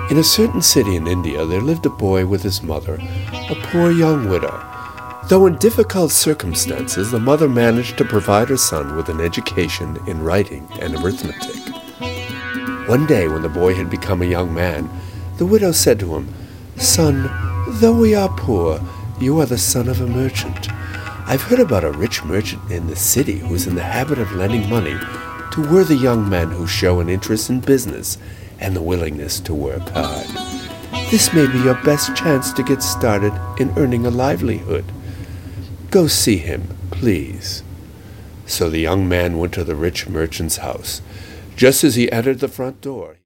In a certain city in India there lived a boy with his mother, a poor young widow. Though in difficult circumstances, the mother managed to provide her son with an education in writing and arithmetic. One day, when the boy had become a young man, the widow said to him, "Son, though we are poor, you are the son of a merchant. I've heard about a rich merchant in the city who is in the habit of lending money to worthy young men who show an interest in business and the willingness to work hard. This may be your best chance to get started in earning a livelihood. Go see him, please." So the young man went to the rich merchant's house. Just as he entered the front door,